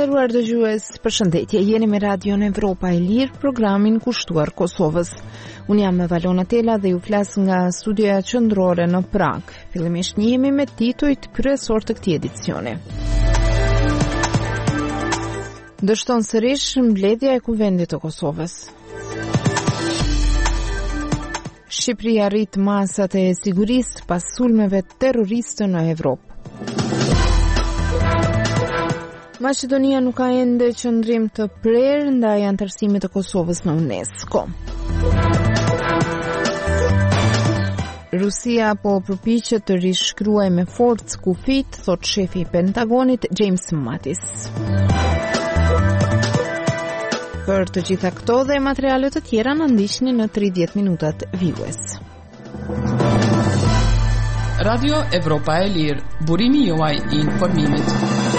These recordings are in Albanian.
nderuar dëgjues, përshëndetje. Jeni me Radion Evropa e Lirë, programin kushtuar Kosovës. Unë jam Valona Tela dhe ju flas nga studioja qendrore në Prag. Fillimisht njihemi me titujt kryesor të këtij edicioni. Dështon sërish mbledhja e Kuvendit të Kosovës. Shqipëria rrit masat e sigurisë pas sulmeve terroriste në Evropë. Maqedonia nuk ka ende qëndrim të prerë ndaj anëtarësimit të Kosovës në UNESCO. Rusia po përpiqet të rishkruajë me forcë kufit, thot shefi i Pentagonit James Mattis. Për të gjitha këto dhe materialet të tjera na ndiqni në 30 minutat vijues. Radio Evropa e Lirë, burimi juaj i informimit.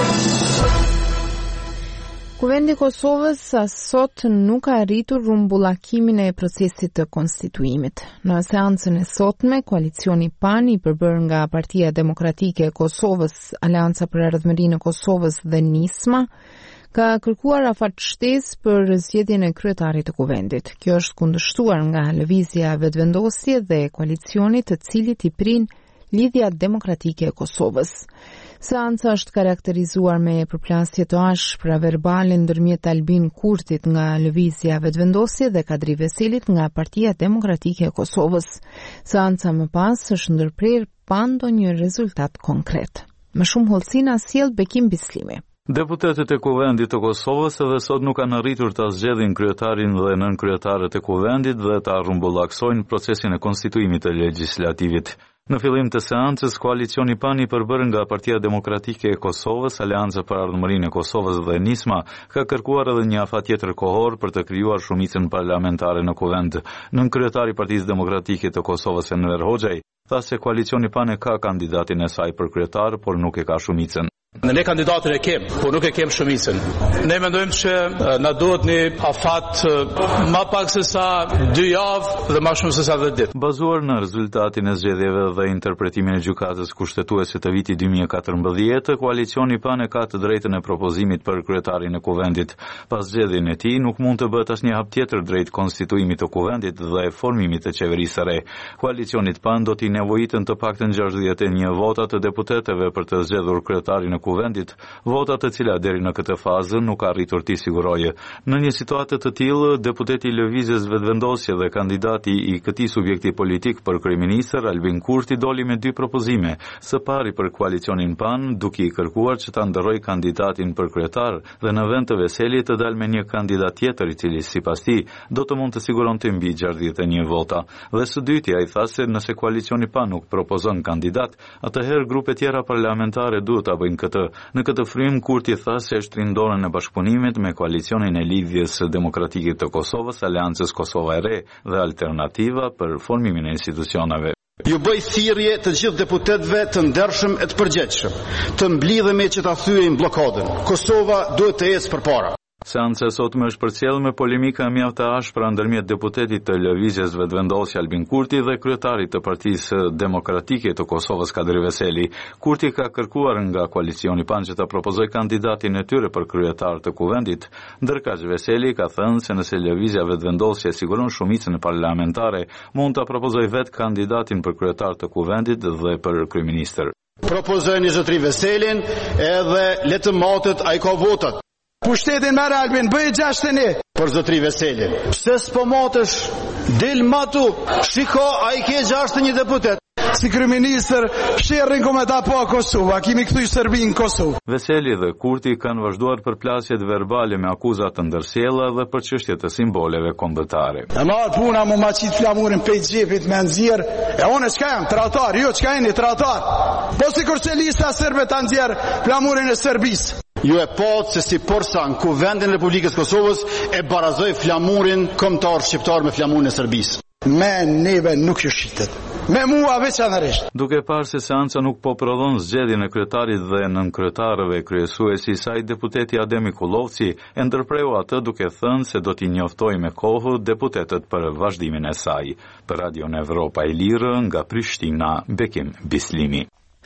Kuvendi i Kosovës sot nuk ka arritur rumbullakimin e procesit të konstituimit. Në seancën e sotme, koalicioni PAN i përbërë nga Partia Demokratike e Kosovës, Aleanca për Ardhmërinë e Kosovës dhe NISMA, ka kërkuar afatështesë për zgjedhjen e kryetarit të kuvendit. Kjo është kundërshtuar nga lëvizja vetëvendosje dhe koalicionit të cilit i prin Lidhja Demokratike e Kosovës. Seanca është karakterizuar me përplasje të ashpra verbale ndërmjet Albin Kurtit nga lëvizja vetëvendosje dhe Kadri Veselit nga Partia Demokratike e Kosovës. Seanca më pas është ndërprer pa ndonjë rezultat konkret. Më shumë hollësi na sjell Bekim Bislimi. Deputetët e Kuvendit të Kosovës edhe sot nuk kanë arritur ta zgjedhin kryetarin dhe nënkryetaret e Kuvendit dhe ta rrumbullaksojnë procesin e konstituimit të legjislativit. Në fillim të seancës, koalicioni PAN i përbërë nga Partia Demokratike e Kosovës, Aleanca për Ardhmërinë e Kosovës dhe NISMA, ka kërkuar edhe një afat tjetër kohor për të krijuar shumicën parlamentare në Kuvend. Nënkryetari i Partisë Demokratike të Kosovës, Enver Hoxhaj, tha se koalicioni PAN e ka kandidatin e saj për kryetar, por nuk e ka shumicën. Ne kandidatin e kem, por nuk e kem shumicën. Ne mendojmë që na duhet një afat më pak se sa 2 javë dhe më shumë se sa 10 ditë. Bazuar në rezultatin e zgjedhjeve dhe interpretimin e gjykatës kushtetuese të vitit 2014, koalicioni PAN e ka të drejtën e propozimit për kryetarin e Kuvendit. Pas zgjedhjen e tij nuk mund të bëhet asnjë hap tjetër drejt konstituimit të Kuvendit dhe formimit të qeverisë së re. Koalicionit PAN do t'i nevojitën të paktën 61 vota të deputetëve për të zgjedhur kryetarin e Kuvendit, vota të cilat deri në këtë fazë nuk arritur t'i sigurojë. Në një situatë të tillë, deputeti i lëvizjes vetëvendosje dhe kandidati i këtij subjekti politik për kryeministër Albin Kurti doli me 2 propozime. Së pari për koalicionin PAN, duke i kërkuar që ta ndërrojë kandidatin për kryetar dhe në vend të Veselit të dalë me një kandidat tjetër i cili sipas tij do të mund të siguronte mbi 61 vota. Dhe së dyti ai tha se nëse koalicioni PAN nuk propozon kandidat, atëherë grupe tjera parlamentare duhet ta bëjnë këtë. Në këtë frym, Kurti tha se është rindorën në bashkëpunimit me koalicionin e Lidhjes Demokratike të Kosovës, Aleancës Kosova e Re dhe Alternativa për formimin e institucioneve. Ju bëj thirrje të gjithë deputetëve të ndershëm e të përgjegjshëm, të mblidhemi që ta thyejmë bllokadën. Kosova duhet të ecë përpara. Seanca e sotme është përcjellë me polemika mjaft të ashpra ndërmjet deputetit të lëvizjes vetëvendosje Albin Kurti dhe kryetarit të Partisë Demokratike të Kosovës Kadri Veseli. Kurti ka kërkuar nga koalicioni PAN që ta propozojë kandidatin e tyre për kryetar të Kuvendit, ndërkaq Veseli ka thënë se nëse lëvizja vetëvendosje siguron shumicën parlamentare, mund ta propozojë vetë kandidatin për kryetar të Kuvendit dhe për kryeministër. Propozojnë zotrin Veselin edhe le të matet ai ka votat. Pushtetin merë Albin, bëj 61. Për zotri Veselin. Pse s'po matësh? Del matu, shiko, a i ke 61 deputet. Si kryeministër, fsherrin kometa po Kosova, kimi kthy Serbinë në Kosovë. Veseli dhe Kurti kanë vazhduar përplasjet verbale me akuza të ndërsjella dhe për çështje të simboleve kombëtare. E marr puna më maqit flamurin pe xhepit me nxjerr. E unë çka jam, tradhtar, jo çka jeni tradhtar. Po sikur se lista serbe ta nxjerr flamurin e Serbisë. Ju e patë se si porsa në Kuvendin e Republikës Kosovës e barazoi flamurin kombëtar shqiptar me flamurin e Serbisë. Me neve nuk ju shitet. Me mua veçanërisht. Duke parë se seanca nuk po prodhon zgjedhjen e kryetarit dhe nënkryetarëve kryesuesi i saj, deputeti Ademi Kullovci e ndërpreu atë duke thënë se do t'i njoftojë me kohë deputetët për vazhdimin e saj. Për Radion Evropa e Lirë nga Prishtina, Bekim Bislimi.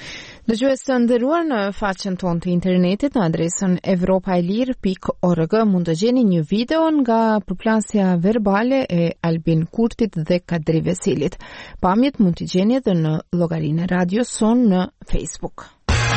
Dëgjues të nderuar, në faqen tonë të internetit në adresën evropaelir.org mund të gjeni një video nga përplasja verbale e Albin Kurtit dhe Kadri Vesilit. Pamjet mund t'i gjeni edhe në llogarinë e radios sonë në Facebook.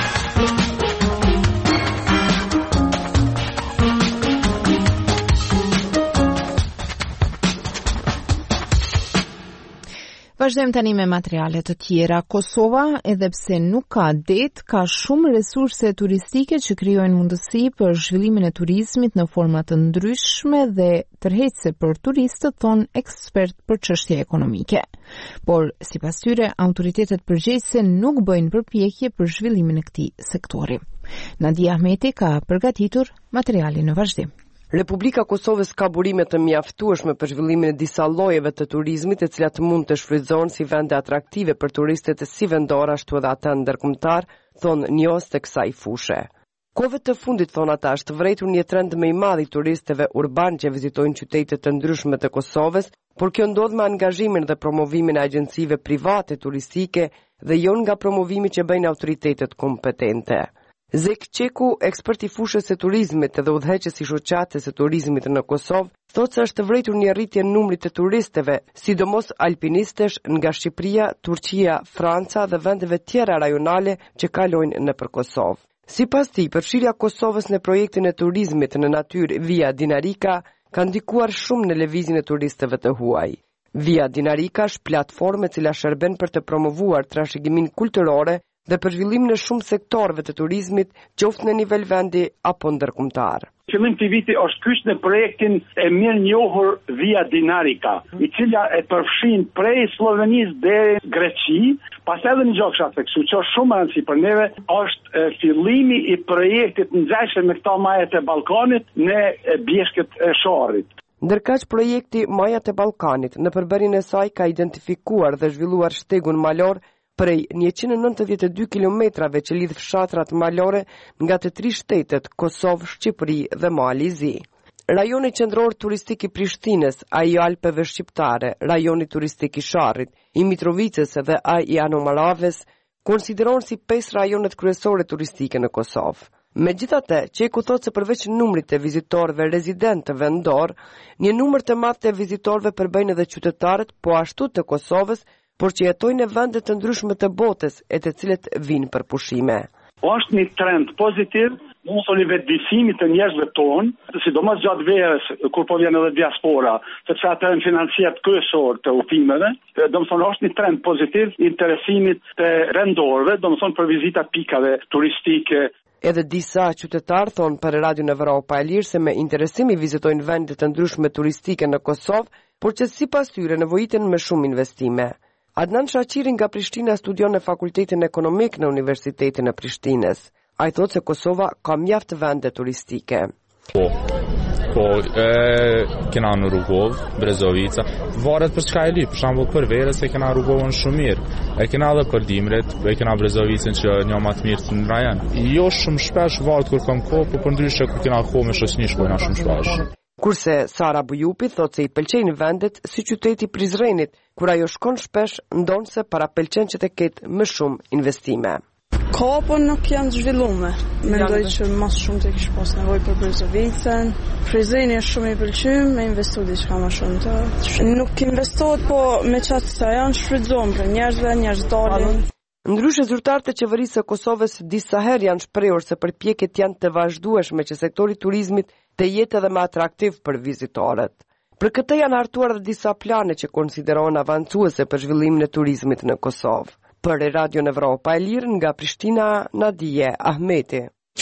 Vazhdojmë tani me materiale të tjera. Kosova, edhe pse nuk ka det, ka shumë resurse turistike që krijojnë mundësi për zhvillimin e turizmit në forma të ndryshme dhe tërheqëse për turistët, thon ekspert për çështje ekonomike. Por sipas tyre, autoritetet përgjegjëse nuk bëjnë përpjekje për zhvillimin e këtij sektori. Nadia Ahmeti ka përgatitur materialin në vazhdim. Republika Kosovës ka burime të mjaftueshme për zhvillimin e disa llojeve të turizmit, të cilat mund të shfrytëzohen si vende atraktive për turistët si vendor ashtu edhe ata ndërkombëtar, thon njohës të kësaj fushë. Kohëve të fundit, thon ata, është vërejtur një trend më i madh i turistëve urban që vizitojnë qytete të ndryshme të Kosovës, por kjo ndodh me angazhimin dhe promovimin e agjencive private turistike dhe jo nga promovimi që bëjnë autoritetet kompetente. Zek Qeku, ekspert i fushës së turizmit dhe udhëheqës i shoqatës së turizmit në Kosovë, thotë se është vërejtur një rritje në numrit të turistëve, sidomos alpinistësh nga Shqipëria, Turqia, Franca dhe vendeve tjera rajonale që kalojnë nëpër Kosovë. Sipas tij, përfshirja e Kosovës në projektin e turizmit në natyrë Via Dinarika ka ndikuar shumë në lëvizjen e turistëve të huaj. Via Dinarika është platformë e cila shërben për të promovuar trashëgiminë kulturore dhe për zhvillimin e shumë sektorëve të turizmit, qoftë në nivel vendi apo ndërkombëtar. Fillim të viti është kyç në projektin e mirë njohur Via Dinarika, i cila e përfshin prej Slovenisë deri në Greqi, pastaj edhe në gjoksa teksu, që është shumë e rëndësishme për neve, është fillimi i projektit ngjashëm me këto majet e Ballkanit në bjeshkët e Sharrit. Ndërkaq projekti Majat e Ballkanit në përbërjen e saj ka identifikuar dhe zhvilluar shtegun malor prej 192 kilometrave që lidh fshatrat malore nga të 3 shtetet Kosovë, Shqipëri dhe Mali i Zi. Rajoni qendror turistik i Prishtinës, ai i Alpeve shqiptare, rajoni turistik i Sharrit, i Mitrovicës dhe ai i Anomaravës konsiderohen si 5 rajonet kryesore turistike në Kosovë. Megjithatë, Qeku thotë se përveç numrit të vizitorëve rezident vendor, një numër të madh të vizitorëve përbëjnë edhe qytetarët po ashtu të Kosovës, por që jetojnë në vende të ndryshme të botës e të cilët vinë për pushime. Është një trend pozitiv, mos u vetëdijsimit të njerëzve tonë, sidomos gjatë verës kur po vjen edhe diaspora, sepse ata janë financiat kryesor të udhimeve. Domethënë është një trend pozitiv i interesimit të vendorëve, domethënë për vizita pikave turistike. Edhe disa qytetarë thonë për Radion Evropa e Lirë se me interesim i vizitojnë vende të ndryshme turistike në Kosovë, por që sipas tyre nevojiten me shumë investime. Adnan Shaqiri nga Prishtina studion në Fakultetin Ekonomik në Universitetin e Prishtinës. Ai thotë se Kosova ka mjaft vende turistike. Kena në Rugov, Brezovica, varet për çka e li, për shembull për verës e kena Rugovën shumë mirë. E kena edhe për dimret, e kena Brezovicën që një më të mirë në rajon. Jo shumë shpesh varet kur kam kohë, por ndryshe kur kena kohë me shoqëni shkojna shumë shpesh. Kurse Sara Bujupi thotë se i pëlqejnë vendet si qyteti Prizrenit, kur ajo shkon shpesh, ndonse para pëlqen që të ketë më shumë investime. Ka, po nuk janë zhvillume. Mendoj që mas shumë të kishë pas nevojë për Brezovicën. Prizreni është shumë i pëlqyer, me investu diçka më shumë të. Nuk investohet, po me çfarë sa janë shfrytëzohen për njerëz dalin. Ndryshe zyrtarët e qeverisë së Kosovës disa herë janë shprehur se përpjekjet janë të vazhdueshme që sektori i turizmit të jetë edhe më atraktiv për vizitorët. Për këtë janë hartuar edhe disa plane që konsiderohen avancuese për zhvillimin e turizmit në Kosovë. Për Radion Evropa e Lirë nga Prishtina, Nadia Ahmeti.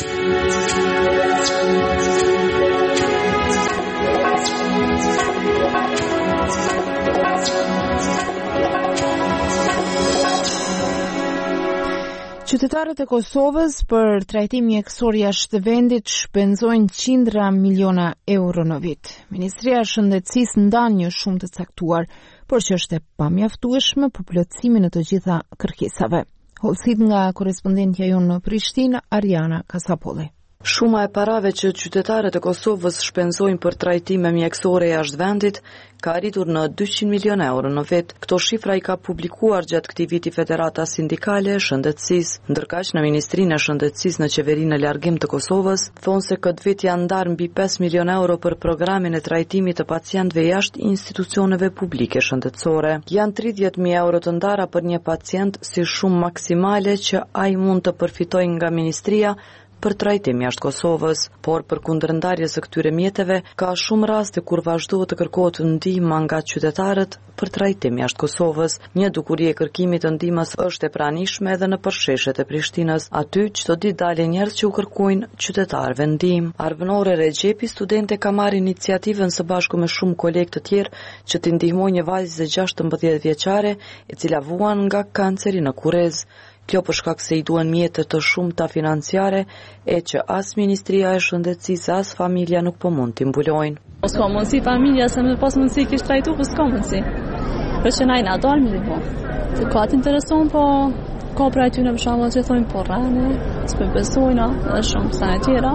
Qytetarët e Kosovës për trajtim mjekësor jashtë vendit shpenzojnë qindra miliona euro në vit. Ministria e Shëndetësisë ndan një shumë të caktuar, por që është e pamjaftueshme për plotësimin e të gjitha kërkesave. Hollësit nga korespondentja jonë në Prishtinë, Ariana Kasapolli. Shuma e parave që qytetarët e Kosovës shpenzojnë për trajtime mjekësore jashtë vendit ka arritur në 200 milion euro në vit. Këto shifra i ka publikuar gjatë këtij viti Federata Sindikale e Shëndetësisë. Ndërkaq në Ministrinë e Shëndetësisë në Qeverinë në Largim të Kosovës thonë se këtë vit janë ndarë mbi 5 milion euro për programin e trajtimit të pacientëve jashtë institucioneve publike shëndetësore. Janë 30.000 euro të ndara për një pacient si shumë maksimale që ai mund të përfitojë nga ministria për trajtim jashtë Kosovës, por për kundërndarje së këtyre mjeteve ka shumë raste kur vazhdohet të kërkohet ndihmë nga qytetarët për trajtim jashtë Kosovës. Një dukuri e kërkimit të ndihmës është e pranishme edhe në përsheshet e Prishtinës. Aty çdo ditë dalin njerëz që u kërkojnë qytetarëve ndihmë. Arvënore Rexhepi, studente, ka marrë iniciativën së bashku me shumë kolegë të tjerë që t'i ndihmojnë një vajzë 16 vjeçare e cila vuan nga kanceri në kurrez. Kjo për shkak se i duhen mjete të shumta financiare e që as Ministria e Shëndetësisë as familja nuk po mund t'i mbulojnë. S'ka mundësi familja se me pas mundësi kishtë trajtu, po s'ka mundësi. Për që na i na dalë më po. Se ka t'intereson, po ka pra ty në përshamë që thojnë po rane, s'për besojna, dhe shumë sa e tjera.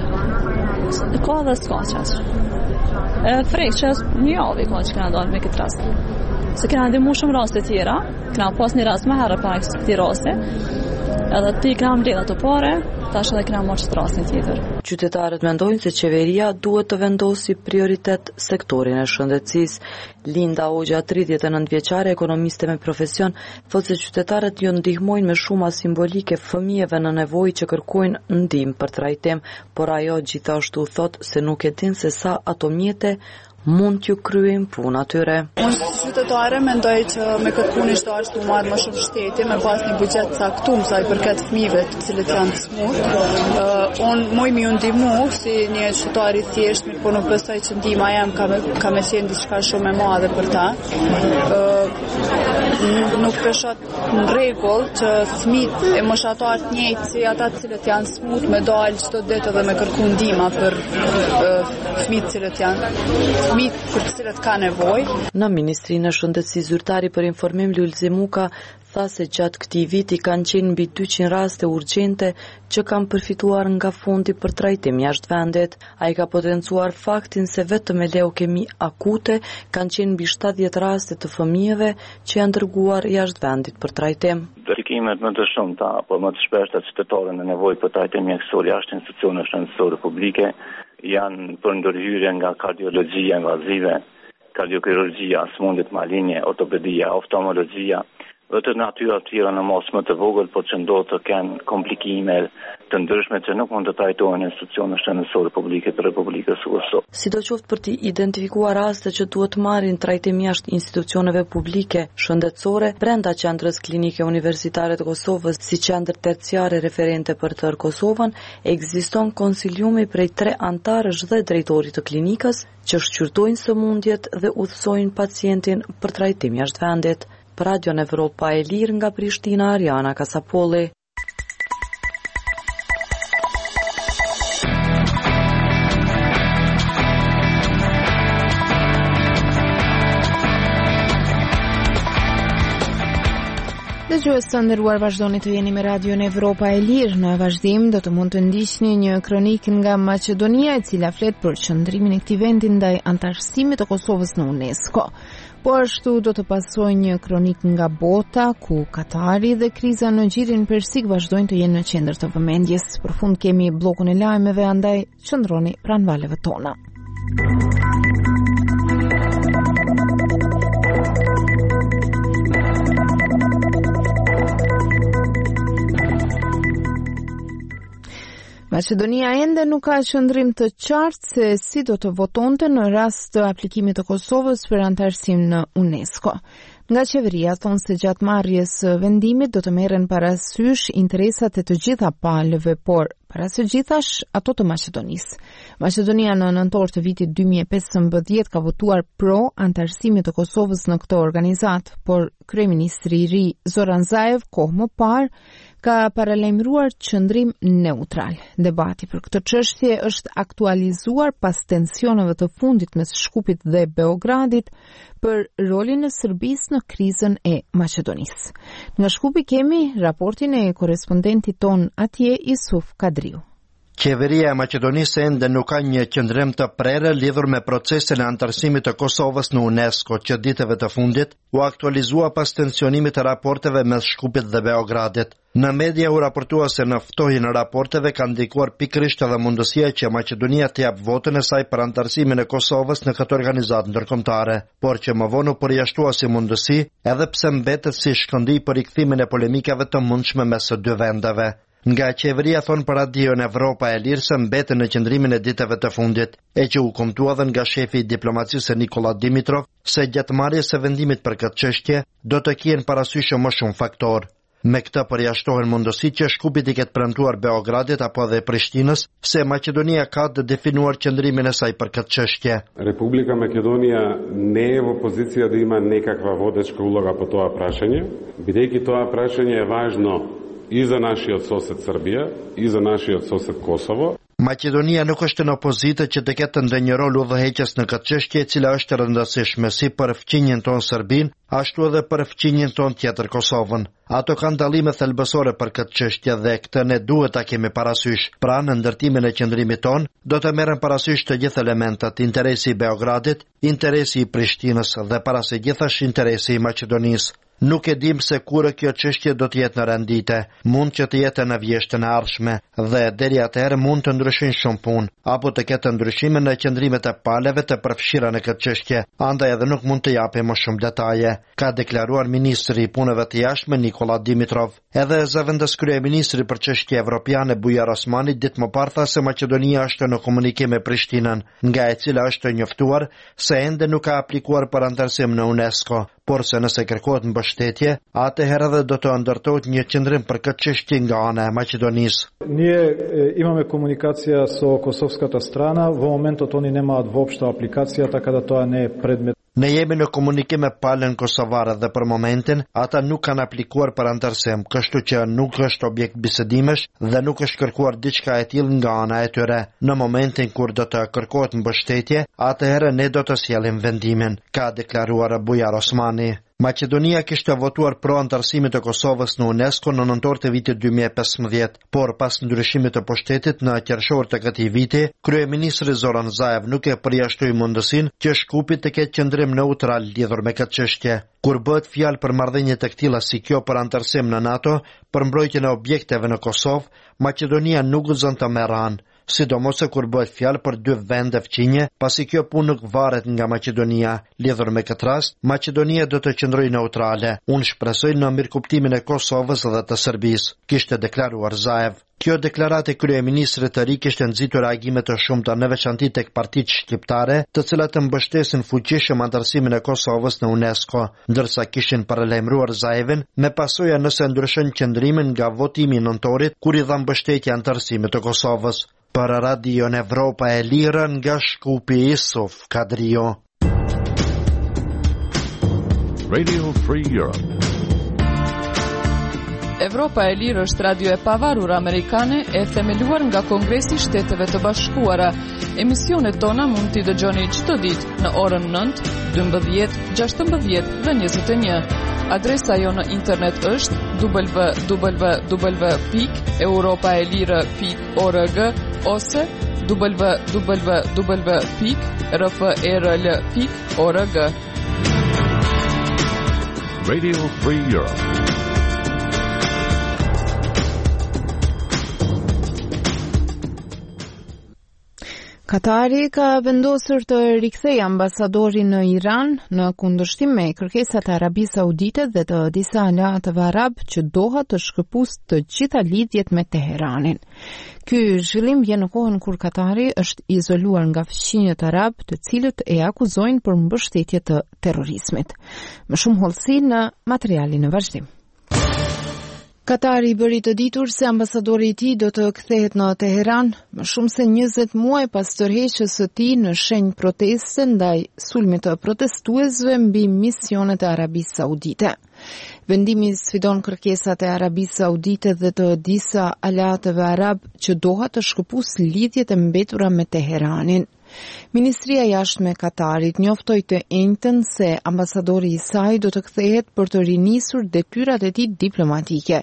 Ka dhe s'ka qashë. Freqës, një javë ka që këna dalë me këtë rast. Se këna ndimu shumë raste tjera, këna pas një rast më herë para këtij rasti, edhe ti këna mbledh ato pare, tash edhe këna marrë rastin tjetër. Qytetarët mendojnë se qeveria duhet të vendosi prioritet sektorin e shëndetësisë. Linda Hoxha, 39 vjeçare, ekonomiste me profesion, thotë se qytetarët ju ndihmojnë me shuma simbolike fëmijëve në nevojë që kërkojnë ndihmë për trajtim, por ajo gjithashtu thotë se nuk e din se sa ato mjete mund t'ju kryejnë punë atyre. Unë si qytetare mendoj që me këtë punë ishte ashtu të marrë më shumë shteti, me pas një buxhet caktuar sa i përket fëmijëve të cilët janë të smur. Unë muj mi u ndihmu si një qytetar i thjeshtë, po nuk besoj që ndihma jam ka me qenë diçka shumë e madhe për ta. Nuk peshot në rregull që fëmijët e moshatar të njëjtë si ata të cilët janë smut me dalë çdo ditë dhe me kërku ndihma për fëmijët cilët janë për të cilët ka nevojë. Në Ministrinë e Shëndetësisë zyrtari për informim Lulzi Muka tha se gjatë këtij viti kanë qenë mbi 200 raste urgjente që kanë përfituar nga fondi për trajtim jashtë vendit. Ai ka potencuar faktin se vetëm me leukemi akute kanë qenë mbi 70 raste të fëmijëve që janë dërguar jashtë vendit për trajtim. Verifikimet më të shumta, por më të shpeshta qytetarë në nevojë për trajtim mjekësor jashtë institucioneve shëndetësore publike janë për ndërhyrje nga kardiologjia invazive, kardiokirurgjia, smundjet malinje, ortopedia, oftalmologjia, dhe të natyra tjera në mos më të vogël, por që ndodhë të kenë komplikime të ndryshme që nuk mund të trajtohen institucione shëndetësore publike të Republikës së Kosovës. Sidoqoftë për të identifikuar raste që duhet marrin trajtim jashtë institucioneve publike shëndetësore, brenda qendrës klinike universitare të Kosovës, si qendër terciare referente për tërë Kosovën, ekziston konsiliumi prej 3 antarësh dhe drejtorit të klinikës që shqyrtojnë sëmundjet dhe udhësojnë pacientin për trajtim jashtë vendit. Për Radio Evropa e Lirë nga Prishtina, Ariana Kasapolli. Dëgjues të nderuar, vazhdoni të jeni me Radio Evropa e Lirë. Në vazhdim do të mund të ndiqni një kronikë nga Maqedonia, e cila flet për qëndrimin e këtij vendi ndaj antarësimit të Kosovës në UNESCO. Po ashtu do të pasojë një kronik nga bota, ku Katari dhe kriza në Gjirin Persik vazhdojnë të jenë në qendër të vëmendjes. Përfund kemi bllokun e lajmeve, andaj qëndroni pranë valeve tona. Maqedonia ende nuk ka qëndrim të qartë se si do të votonte në rast të aplikimit të Kosovës për antarësim në UNESCO. Nga qeveria thonë se gjatë marrjes vendimit do të merren parasysh interesat e të gjitha palëve, por para së gjithash ato të Maqedonisë. Maqedonia në nëntor të vitit 2015 ka votuar pro antarësimit të Kosovës në këtë organizat, por kryeministri i ri Zoran Zaev kohë më parë ka paralajmëruar qëndrim neutral. Debati për këtë çështje është aktualizuar pas tensioneve të fundit mes Shkupit dhe Beogradit për rolin e Serbisë në krizën e Maqedonisë. Nga Shkupi kemi raportin e korrespondentit ton atje, Isuf Kadriu. Qeveria e Maqedonisë ende nuk ka një qëndrim të prerë lidhur me procesin e antarësimit të Kosovës në UNESCO, që ditëve të fundit u aktualizua pas tensionimit të raporteve mes Shkupit dhe Beogradit. Në media u raportua se në ftohin e raporteve ka ndikuar pikërisht edhe mundësia që Maqedonia të jap votën e saj për antarësimin e Kosovës në këtë organizatë ndërkombëtare, por që më vonë u përjashtua si mundësi, edhe pse mbetet si shkëndij për rikthimin e polemikave të mundshme mes së dy vendeve. Nga qeveria thonë për radion Evropa e Lirë se mbeten në qëndrimin e ditëve të fundit, e që u kumtua dhe nga shefi i diplomacisë Nikola Dimitrov se gjatë marrjes së vendimit për këtë çështje do të kien parasysh më shumë faktor. Me këtë përjashtohen mundësitë që Shkupit i ketë premtuar Beogradit apo dhe Prishtinës se Maqedonia ka të definuar qëndrimin e saj për këtë çështje. Republika Македонија не е во позиција да има некаква водечка улога по тоа прашање, бидејќи тоа прашање е важно и за нашиот сосед Србија, и за нашиот сосед Косово. Maqedonia nuk është në pozitë që të ketë ndonjë rol udhëheqës në këtë çështje, e cila është e rëndësishme si për fqinjen tonë Serbinë, ashtu edhe për fqinjen tonë tjetër Kosovën. Ato kanë dallime thelbësore për këtë çështje dhe këtë ne duhet ta kemi parasysh. Pra, në ndërtimin e qëndrimit tonë do të merren parasysh të gjithë elementet, interesi i Beogradit, interesi i Prishtinës dhe para së gjithash interesi i Maqedonisë. Nuk e dim se kur kjo çështje do të jetë në rendite, mund që të jetë në vjeshtën e ardhshme dhe deri atëherë mund të ndryshojnë shumë punë, apo të ketë ndryshime në qëndrimet e paleve të përfshira në këtë çështje, andaj edhe nuk mund të japim më shumë detaje, ka deklaruar ministri i punëve të jashtme Nikola Dimitrov. Edhe zëvendës kryeministri për çështje evropiane Bujar Osmani ditë më parë tha se Maqedonia është në komunikim me Prishtinën, nga e cila është njoftuar se ende nuk ka aplikuar për antarësim në UNESCO, por se nëse kërkohet mbështetje, atëherë edhe do të ndërtohet një qendrim për këtë çështje nga ana e Maqedonisë. Ние имаме комуникација со косовската страна, во моментот они немаат воопшто апликација, така да тоа не е предмет. Ne jemi në komunikim me palën kosovare dhe për momentin ata nuk kanë aplikuar për antarësim, kështu që nuk është objekt bisedimesh dhe nuk është kërkuar diçka e tillë nga ana e tyre. Në momentin kur do të kërkohet mbështetje, atëherë ne do të sjellim vendimin, ka deklaruar Bujar Osmani. Maqedonia kishte votuar pro antarësimit të Kosovës në UNESCO në nëntor të vitit 2015, por pas ndryshimit të pushtetit në qershor të këtij viti, kryeministri Zoran Zaev nuk e përjashtoi mundësinë që Shkupi të ketë qëndrim neutral lidhur me këtë çështje. Kur bëhet fjalë për marrëdhënie të tilla si kjo për antarësim në NATO, për mbrojtjen e objekteve në Kosovë, Maqedonia nuk guxon të merrë anë, sidomos kur bëhet fjalë për dy vende fqinje, pasi kjo punë nuk varet nga Maqedonia. Lidhur me këtë rast, Maqedonia do të qëndrojë neutrale. Unë shpresoj në mirëkuptimin e Kosovës dhe të Serbisë, kishte deklaruar Zaev. Kjo deklaratë e kryeministrit të ri kishte nxitur reagime të shumta në veçanti tek partitë shqiptare, të cilat të mbështesin fuqishëm antarësimin e Kosovës në UNESCO, ndërsa kishin paralajmëruar Zaevin me pasoja nëse ndryshon qëndrimin nga votimi i nëntorit kur i dha mbështetje antarësimit të Kosovës. Për Radion Evropa e Lirë nga Shkupi Isuf Kadrio. Radio Free Europe. Evropa e Lirë është radio e pavarur amerikane e themeluar nga Kongresi i Shteteve të Bashkuara. Emisionet tona mund t'i dëgjoni çdo ditë në orën 9, 12, 16 dhe 21. Adresa jo në internet është www.europaelire.org ose www.rfrl.org. Radio Free Europe. Katari ka vendosur të rikthejë ambasadorin në Iran në kundërshtim me kërkesat e Arabisë Saudite dhe të disa aleatëve arab që Doha të shkëpusë të gjitha lidhjet me Teheranin. Ky zhvillim vjen në kohën kur Katari është izoluar nga fqinjet arab, të cilët e akuzojnë për mbështetje të terrorizmit. Më shumë hollësi në materialin e vazhdim. Katari bëri të ditur se ambasadori i tij do të kthehet në Teheran më shumë se 20 muaj pas tërheqjes së tij në shenjë proteste ndaj sulmit të protestuesve mbi misionet e Arabisë Saudite. Vendimi sfidon kërkesat e Arabisë Saudite dhe të disa aleatëve arab që Doha të shkëpusë lidhjet e mbetura me Teheranin. Ministria e Jashtme e Katarit njoftoi të njëjtën se ambasadori i saj do të kthehet për të rinisur detyrat e tij diplomatike,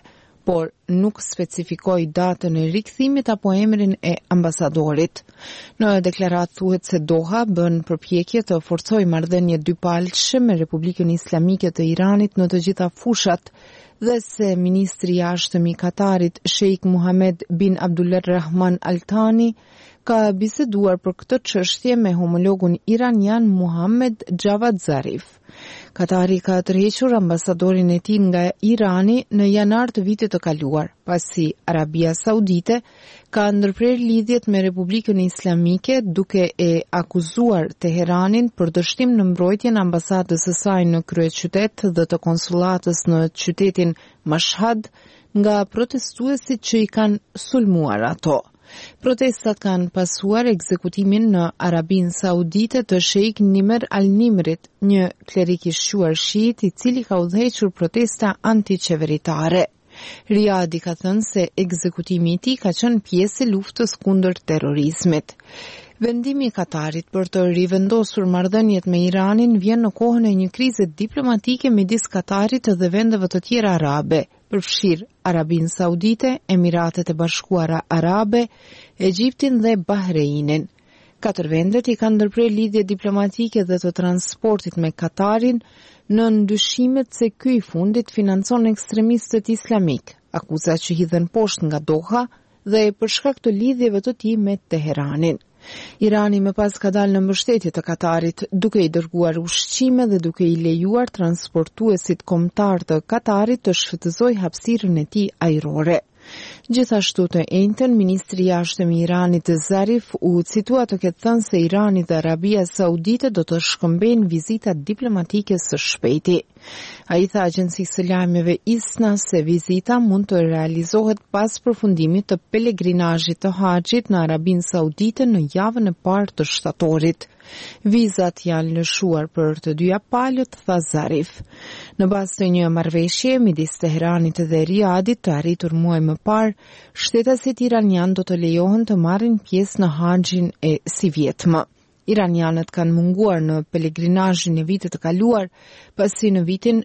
por nuk specifikoi datën e rikthimit apo emrin e ambasadorit. Në deklaratë thuhet se Doha bën përpjekje të forcojë marrëdhënie dypalëshme me Republikën Islamike të Iranit në të gjitha fushat dhe se ministri i jashtëm i Katarit, Sheikh Mohammed bin Abdulrahman Al Thani, ka biseduar për këtë çështje me homologun iranian Muhammad Javad Zarif. Katari ka tërhequr ambasadorin e tij nga Irani në janar të vitit të kaluar, pasi Arabia Saudite ka ndërprer lidhjet me Republikën Islamike duke e akuzuar Teheranin për dështim në mbrojtjen e ambasadës së saj në kryeqytet dhe të konsullatës në qytetin Mashhad nga protestuesit që i kanë sulmuar ato. Protestat kanë pasuar ekzekutimin në Arabinë Saudite të Sheikh Nimer Al-Nimrit, një klerik i shquar shiit i cili ka udhëhequr protesta antiqeveritare. Riyadhi ka thënë se ekzekutimi i tij ka qenë pjesë e luftës kundër terrorizmit. Vendimi i Katarit për të rivendosur marrëdhëniet me Iranin vjen në kohën e një krize diplomatike midis Katarit dhe vendeve të tjera arabe, përfshirë Arabinë Saudite, Emiratet e Bashkuara Arabe, Egjiptin dhe Bahreinin. 4 vendet i kanë ndërprer lidhje diplomatike dhe të transportit me Katarin në ndyshimet se ky i fundit financon ekstremistët islamik, akuza që hidhen poshtë nga Doha dhe për shkak të lidhjeve të tij me Teheranin. Irani më pas ka dalë në mbështetje të Katarit, duke i dërguar ushqime dhe duke i lejuar transportuesit kombëtar të Katarit të shfrytëzojë hapësirën e tij ajrore. Gjithashtu të njëjtën, ministri i jashtëm i Iranit Zarif u citua të ketë thënë se Irani dhe Arabia Saudite do të shkëmbejnë vizita diplomatike së shpejti. Ai tha agjencisë së lajmeve ISNA se vizita mund të realizohet pas përfundimit të pelegrinazhit të haxhit në Arabinë Saudite në javën e parë të shtatorit. Vizat janë lëshuar për të dyja palët, tha Zarif. Në bazë të një marrëveshje midis Teheranit dhe Riyadit të arritur muaj më parë, shtetasit iranian do të lejohen të marrin pjesë në haxhin e si vjetmë. Iranianët kanë munguar në pelegrinazhin e vitit të kaluar, pasi në vitin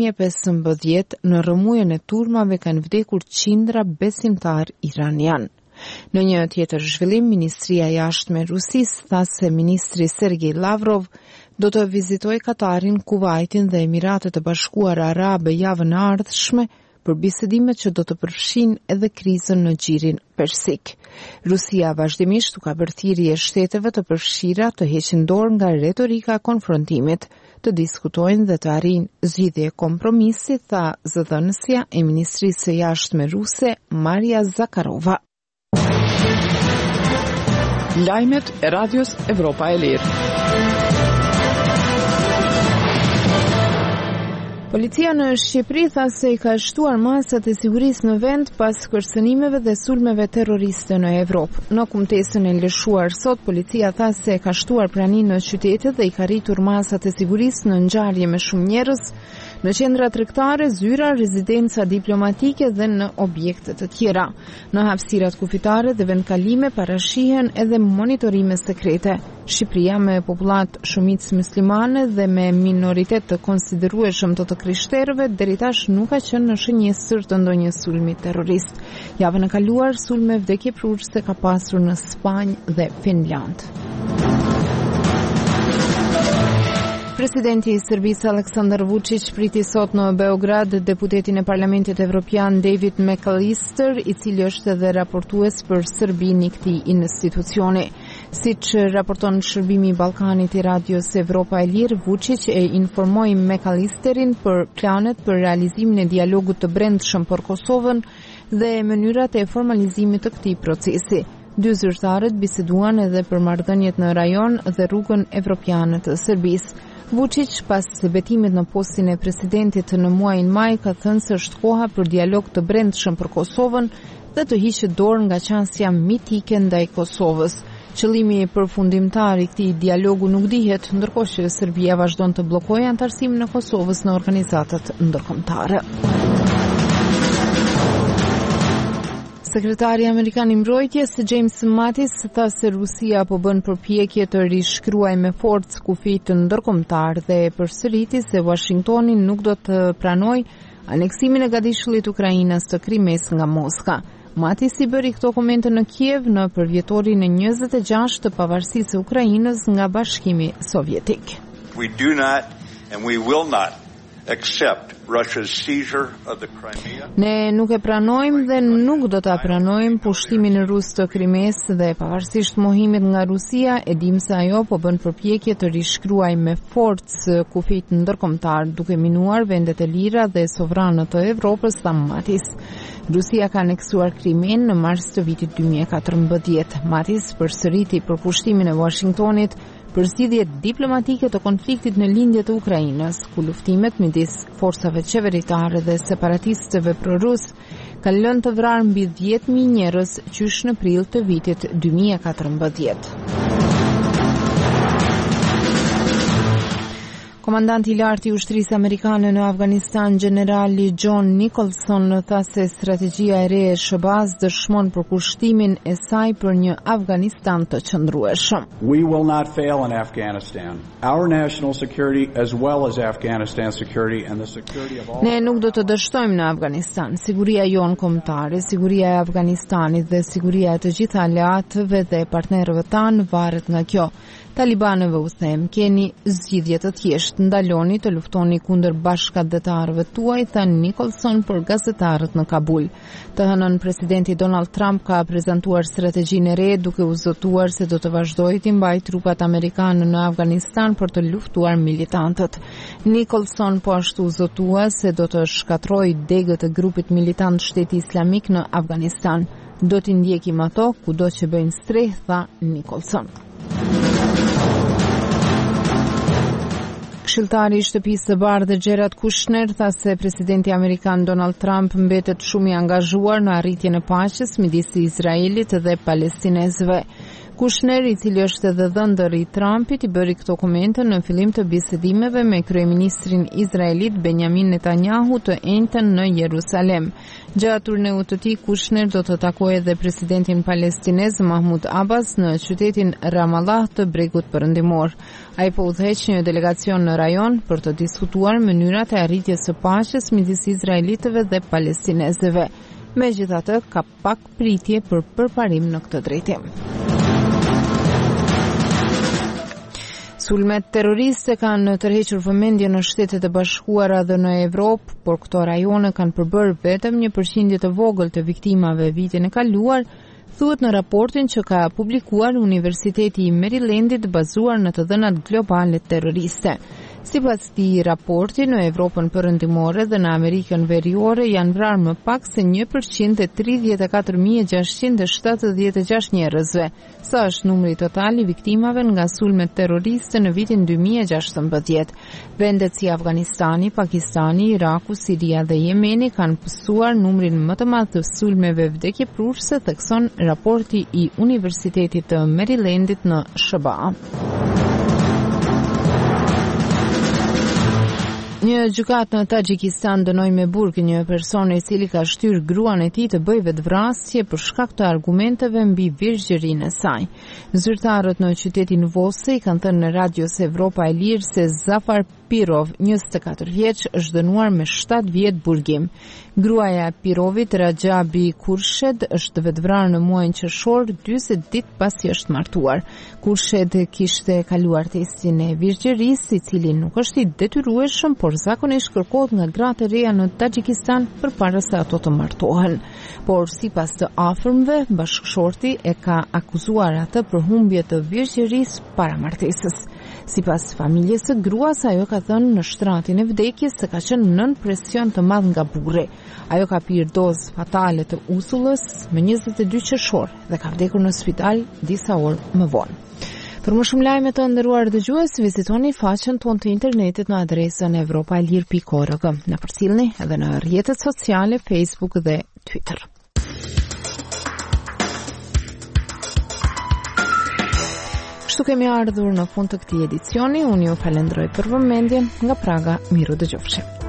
2015 në rrëmujën e turmave kanë vdekur qindra besimtar iranian. Në një tjetër zhvillim, Ministria e Jashtme e Rusisë tha se ministri Sergej Lavrov do të vizitojë Katarin, Kuvajtin dhe Emiratet e Bashkuara Arabe javën e ardhshme për bisedimet që do të përfshin edhe krizën në gjirin persik. Rusia vazhdimisht u ka bërë thirrje shteteve të përfshira të heqin dorë nga retorika e konfrontimit, të diskutojnë dhe të arrijnë zgjidhje kompromisi, tha zëdhënësja e Ministrisë së Jashtme ruse Maria Zakharova. Lajmet e Radios Evropa e Lirë. Policia në Shqipëri tha se i ka shtuar masat e sigurisë në vend pas kërcënimeve dhe sulmeve terroriste në Evropë. Në kumtesën e lëshuar sot, policia tha se ka shtuar praninë në qytetet dhe i ka rritur masat e sigurisë në ngjarje me shumë njerëz, në qendra tregtare, zyra, rezidenca diplomatike dhe në objekte të tjera. Në hapësirat kufitare dhe vendkalime parashihen edhe monitorime sekrete. Shqipëria me popullat shumicë muslimane dhe me minoritet të konsiderueshëm të krishterëve deri tash nuk ka qenë në shënjestër të ndonjë sulmi terrorist. Javën e kaluar sulme vdekje prurëse ka pasur në Spanjë dhe Finland. Presidenti i Serbisë Aleksandar Vučić priti sot në Beograd deputetin e Parlamentit Evropian David McAllister, i cili është edhe raportues për Serbinë i këtij institucioni. Siç raporton Shërbimi i Ballkanit i Radios Evropa e Lirë, Vučić e informoi McAllisterin për planet për realizimin e dialogut të brendshëm për Kosovën dhe mënyrat e formalizimit të këtij procesi. Dy zyrtarët biseduan edhe për marrëdhëniet në rajon dhe rrugën evropiane të Serbisë. Vučić pas betimit në postin e presidentit në muajin maj ka thënë se është koha për dialog të brendshëm për Kosovën dhe të hiqet dorë nga çësia mitike ndaj Kosovës. Qëllimi përfundimtar i këtij dialogu nuk dihet, ndërkohë që Serbia vazhdon të bllokojë antarësimin e Kosovës në organizatat ndërkombëtare. Sekretari Amerikan i Mbrojtjes James Mattis tha se Rusia po bën përpjekje të rishkruajë me forcë kufijtë ndërkombëtar dhe përsëriti se Washingtoni nuk do të pranojë aneksimin e gatishullit Ukrainës të Krimes nga Moska. Matis i bëri këto komente në Kiev në përvjetorin e 26 të pavarësisë së Ukrainës nga Bashkimi Sovjetik. We do not and we will not accept Russia's seizure of the Crimea. Ne nuk e pranojmë dhe nuk do ta pranojmë pushtimin rus të Krimes dhe pavarësisht mohimit nga Rusia, e dim se ajo po bën përpjekje të rishkruajë me forcë kufit ndërkombëtar duke minuar vendet e lira dhe sovranët të Evropës, tha Matis. Rusia ka aneksuar Krimen në mars të vitit 2014. Matis përsëriti për pushtimin e Washingtonit për zgjidhje diplomatike të konfliktit në lindje të Ukrainës, ku luftimet midis forcave qeveritare dhe separatistëve prorus kanë lënë të vrarë mbi 10.000 njerëz qysh në prill të vitit 2014. Komandanti i lartë i ushtrisë amerikane në Afganistan, generali John Nicholson, tha se strategjia e re e SHBA-s dëshmon përkushtimin e saj për një Afganistan të qëndrueshëm. We will not fail in Afghanistan. Our national security as well as Afghanistan security and the security of all. Ne nuk do të dështojmë në Afganistan. Siguria jon kombëtare, siguria e Afganistanit dhe siguria e të gjithë aleatëve dhe partnerëve tanë varet nga kjo. Talibanëve u them, keni zgjidhje të thjeshtë, ndaloni të luftoni kundër bashkëdhetarëve tuaj, tha Nicholson për gazetarët në Kabul. Të hënën presidenti Donald Trump ka prezantuar strategjinë e re duke u zotuar se do të vazhdojë të mbajë trupat amerikanë në Afganistan për të luftuar militantët. Nicholson po ashtu zotua se do të shkatrojë degët e grupit militant Shteti Islamik në Afganistan. Do t'i ndjekim ato kudo që bëjnë streh, tha Nicholson. Këshilltari i Shtëpisë së Bardhë Jared Kushner tha se presidenti amerikan Donald Trump mbetet shumë i angazhuar në arritjen e paqes midis Izraelit dhe palestinezëve. Kushner, i cili është edhe dhëndër i Trumpit, i bëri këto komente në fillim të bisedimeve me kryeministrin izraelit Benjamin Netanyahu të enjtën në Jerusalem. Gjatë turneut të tij, Kushner do të takojë edhe presidentin palestinez Mahmud Abbas në qytetin Ramallah të Bregut Perëndimor. Ai po udhëheq një delegacion në rajon për të diskutuar mënyrat e arritjes së paqes midis izraelitëve dhe palestinezëve. Megjithatë, ka pak pritje për përparim në këtë drejtim. Sulmet terroriste kanë tërhequr vëmendjen në Shtetet e Bashkuara dhe në Evropë, por këto rajone kanë përbërë vetëm një përqindje të vogël të viktimave vitin e kaluar, thuhet në raportin që ka publikuar Universiteti i Marylandit bazuar në të dhënat globale terroriste. Sipas këtij raporti, në Evropën Perëndimore dhe në Amerikën Veriore janë vrarë më pak se 1% e 34.676 njerëzve, sa është numri total i viktimave nga sulmet terroriste në vitin 2016. Vendet si Afganistani, Pakistani, Iraku, Siria dhe Jemeni kanë pësuar numrin më të madh të sulmeve vdekjeprurse, thekson raporti i Universitetit të Marylandit në SHBA. Një gjykatë në Tajikistan dënoi me burg një person i cili ka shtyrë gruan e tij të bëjë vetvrasje për shkak të argumenteve mbi virgjërinë e saj. Zyrtarët në qytetin Vosi kanë thënë në Radios Evropa e Lirë se Zafar Pirov, 24 vjeç, është dënuar me 7 vjet burgim. Gruaja e Pirovit, Rajabi Kurshed, është vetvrarë në muajin qershor, 40 ditë pasi është martuar. Kurshed kishte kaluar testin e virgjërisë, i cili nuk është i detyrueshëm, por zakonisht kërkohet nga gratë e reja në Tajikistan përpara se ato të martohen. Por sipas të afërmve, bashkëshorti e ka akuzuar atë për humbje të virgjërisë para martesës. Sipas familjes së gruas, ajo ka thënë në shtratin e vdekjes se ka qenë nën presion të madh nga burri. Ajo ka pirë dozë fatale të usullës më 22 qershor dhe ka vdekur në spital disa orë më vonë. Për më shumë lajme të nderuar dëgjues, vizitoni faqen tonë të internetit në adresën evropalir.org. Na përcjellni edhe në rrjetet sociale Facebook dhe Twitter. Kështu kemi ardhur në fund të këtij edicioni. Unë ju falenderoj për vëmendjen. Nga Praga, miru dëgjofshi.